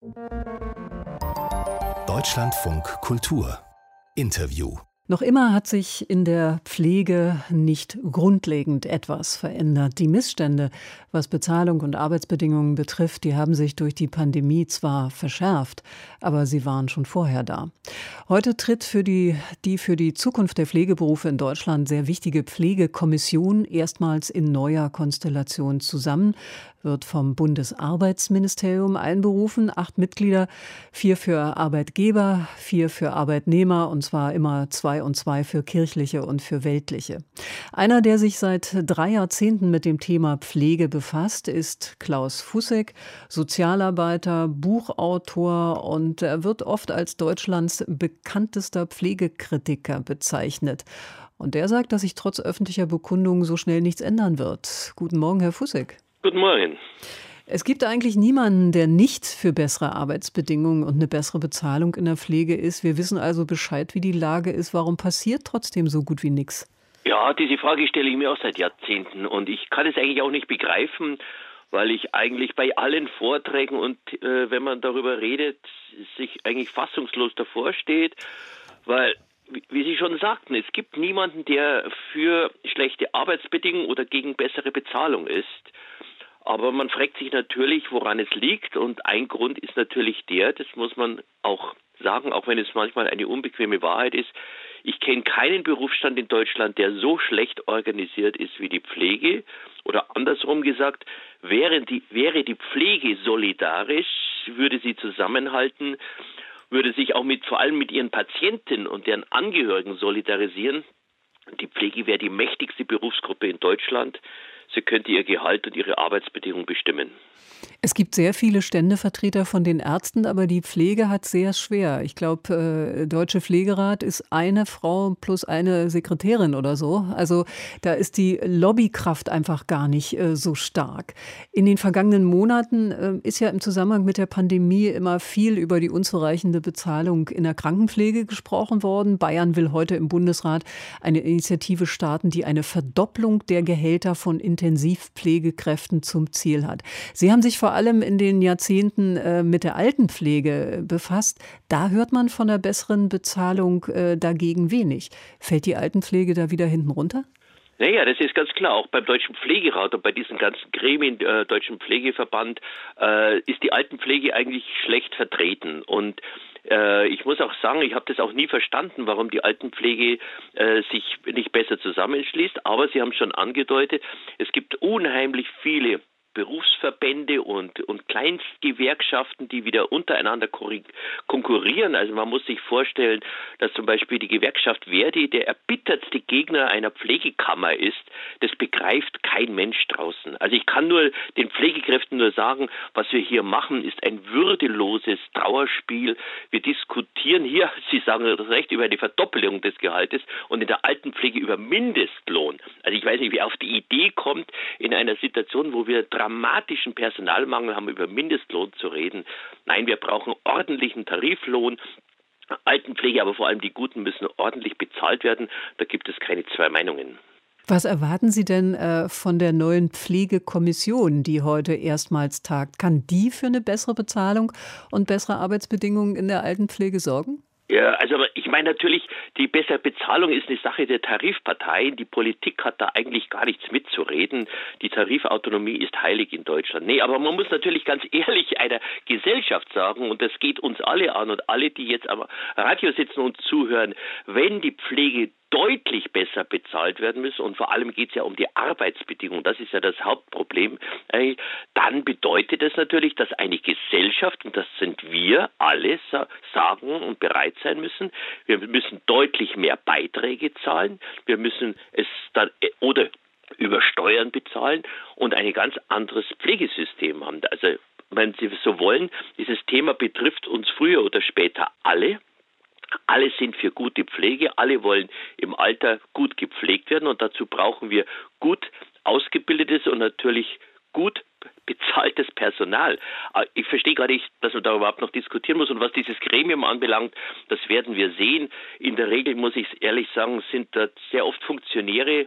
Deutschlandfunk Kultur Interview. Noch immer hat sich in der Pflege nicht grundlegend etwas verändert. Die Missstände, was Bezahlung und Arbeitsbedingungen betrifft, die haben sich durch die Pandemie zwar verschärft, aber sie waren schon vorher da. Heute tritt für die Zukunft der Pflegeberufe in Deutschland sehr wichtige Pflegekommission erstmals in neuer Konstellation zusammen, wird vom Bundesarbeitsministerium einberufen. 8 Mitglieder, 4 für Arbeitgeber, 4 für Arbeitnehmer, und zwar immer 2 und 2 für kirchliche und für weltliche. Einer, der sich seit 3 Jahrzehnten mit dem Thema Pflege befasst, ist Klaus Fussek, Sozialarbeiter, Buchautor, und er wird oft als Deutschlands bekanntester Pflegekritiker bezeichnet. Und der sagt, dass sich trotz öffentlicher Bekundungen so schnell nichts ändern wird. Guten Morgen, Herr Fussek. Guten Morgen. Es gibt eigentlich niemanden, der nicht für bessere Arbeitsbedingungen und eine bessere Bezahlung in der Pflege ist. Wir wissen also Bescheid, wie die Lage ist. Warum passiert trotzdem so gut wie nichts? Ja, diese Frage stelle ich mir auch seit Jahrzehnten und ich kann es eigentlich auch nicht begreifen, weil ich eigentlich bei allen Vorträgen und wenn man darüber redet, sich eigentlich fassungslos davor steht, weil, wie Sie schon sagten, es gibt niemanden, der für schlechte Arbeitsbedingungen oder gegen bessere Bezahlung ist. Aber man fragt sich natürlich, woran es liegt, und ein Grund ist natürlich das muss man auch sagen, auch wenn es manchmal eine unbequeme Wahrheit ist, ich kenne keinen Berufsstand in Deutschland, der so schlecht organisiert ist wie die Pflege. Oder andersrum gesagt, wäre die Pflege solidarisch, würde sie zusammenhalten, würde sich auch vor allem mit ihren Patienten und deren Angehörigen solidarisieren. Die Pflege wäre die mächtigste Berufsgruppe in Deutschland. Sie könnte ihr Gehalt und ihre Arbeitsbedingungen bestimmen. Es gibt sehr viele Ständevertreter von den Ärzten, aber die Pflege hat sehr schwer. Ich glaube, Deutsche Pflegerat ist eine Frau plus eine Sekretärin oder so. Also da ist die Lobbykraft einfach gar nicht so stark. In den vergangenen Monaten ist ja im Zusammenhang mit der Pandemie immer viel über die unzureichende Bezahlung in der Krankenpflege gesprochen worden. Bayern will heute im Bundesrat eine Initiative starten, die eine Verdopplung der Gehälter von Intensivpflegekräften zum Ziel hat. Sie haben sich vor allem in den Jahrzehnten mit der Altenpflege befasst. Da hört man von der besseren Bezahlung dagegen wenig. Fällt die Altenpflege da wieder hinten runter? Naja, das ist ganz klar. Auch beim Deutschen Pflegerat und bei diesen ganzen Gremien, Deutschen Pflegeverband, ist die Altenpflege eigentlich schlecht vertreten. Und ich muss auch sagen, ich habe das auch nie verstanden, warum die Altenpflege sich nicht besser zusammenschließt. Aber Sie haben schon angedeutet, es gibt unheimlich viele Berufsverbände und Kleinstgewerkschaften, die wieder untereinander konkurrieren. Also man muss sich vorstellen, dass zum Beispiel die Gewerkschaft Verdi der erbittertste Gegner einer Pflegekammer ist. Das begreift kein Mensch draußen. Also ich kann nur den Pflegekräften nur sagen, was wir hier machen, ist ein würdeloses Trauerspiel. Wir diskutieren hier, Sie sagen das recht, über eine Verdoppelung des Gehaltes und in der Altenpflege über Mindestlohn. Also ich weiß nicht, wer auf die Idee kommt, in einer Situation, wo wir dramatischen Personalmangel haben, über Mindestlohn zu reden. Nein, wir brauchen ordentlichen Tariflohn. Altenpflege, aber vor allem die Guten, müssen ordentlich bezahlt werden. Da gibt es keine zwei Meinungen. Was erwarten Sie denn von der neuen Pflegekommission, die heute erstmals tagt? Kann die für eine bessere Bezahlung und bessere Arbeitsbedingungen in der Altenpflege sorgen? Ja, also ich meine natürlich, die bessere Bezahlung ist eine Sache der Tarifparteien. Die Politik hat da eigentlich gar nichts mitzureden. Die Tarifautonomie ist heilig in Deutschland. Nee, aber man muss natürlich ganz ehrlich einer Gesellschaft sagen, und das geht uns alle an und alle, die jetzt am Radio sitzen und zuhören, wenn die Pflege deutlich besser bezahlt werden müssen, und vor allem geht es ja um die Arbeitsbedingungen, das ist ja das Hauptproblem, dann bedeutet das natürlich, dass eine Gesellschaft, und das sind wir alle, sagen und bereit sein müssen, wir müssen deutlich mehr Beiträge zahlen, wir müssen es dann oder über Steuern bezahlen und ein ganz anderes Pflegesystem haben. Also wenn Sie so wollen, dieses Thema betrifft uns früher oder später alle. Alle sind für gute Pflege, alle wollen im Alter gut gepflegt werden, und dazu brauchen wir gut ausgebildetes und natürlich gut bezahltes Personal. Ich verstehe gar nicht, dass man da überhaupt noch diskutieren muss, und was dieses Gremium anbelangt, das werden wir sehen. In der Regel, muss ich ehrlich sagen, sind da sehr oft Funktionäre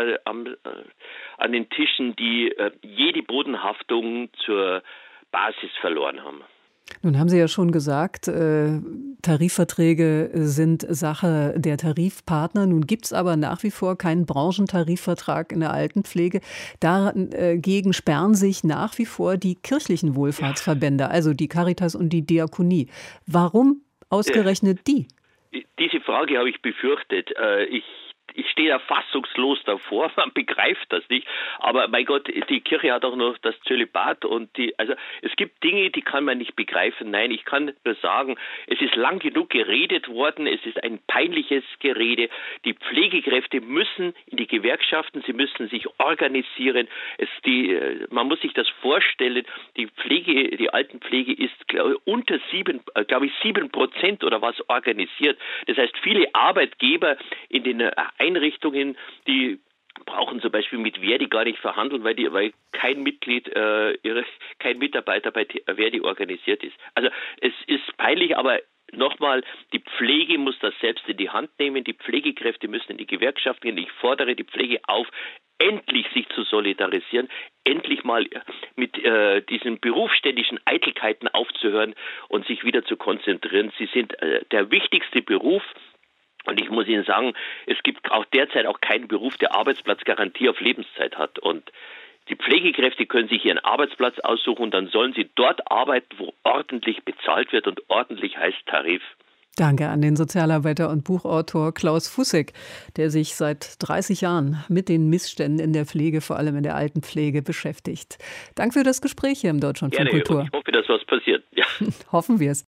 an den Tischen, die jede Bodenhaftung zur Basis verloren haben. Nun haben Sie ja schon gesagt, Tarifverträge sind Sache der Tarifpartner. Nun gibt es aber nach wie vor keinen Branchentarifvertrag in der Altenpflege. Dagegen sperren sich nach wie vor die kirchlichen Wohlfahrtsverbände, also die Caritas und die Diakonie. Warum ausgerechnet die? Diese Frage habe ich befürchtet. Ich stehe da fassungslos davor, man begreift das nicht. Aber mein Gott, die Kirche hat auch noch das Zölibat also es gibt Dinge, die kann man nicht begreifen. Nein, ich kann nur sagen, es ist lang genug geredet worden, es ist ein peinliches Gerede. Die Pflegekräfte müssen in die Gewerkschaften, sie müssen sich organisieren. Man muss sich das vorstellen, die Altenpflege ist, glaube ich, unter 7% oder was organisiert. Das heißt, viele Arbeitgeber in den Einrichtungen, die brauchen zum Beispiel mit Verdi gar nicht verhandeln, weil kein Mitarbeiter bei Verdi organisiert ist. Also es ist peinlich, aber nochmal, die Pflege muss das selbst in die Hand nehmen, die Pflegekräfte müssen in die Gewerkschaften gehen. Ich fordere die Pflege auf, endlich sich zu solidarisieren, endlich mal mit diesen berufsständischen Eitelkeiten aufzuhören und sich wieder zu konzentrieren. Sie sind der wichtigste Beruf. Und ich muss Ihnen sagen, es gibt auch derzeit auch keinen Beruf, der Arbeitsplatzgarantie auf Lebenszeit hat. Und die Pflegekräfte können sich ihren Arbeitsplatz aussuchen und dann sollen sie dort arbeiten, wo ordentlich bezahlt wird und ordentlich heißt Tarif. Danke an den Sozialarbeiter und Buchautor Klaus Fussek, der sich seit 30 Jahren mit den Missständen in der Pflege, vor allem in der Altenpflege, beschäftigt. Danke für das Gespräch hier im Deutschlandfunk Kultur. Ich hoffe, dass was passiert. Ja. Hoffen wir es.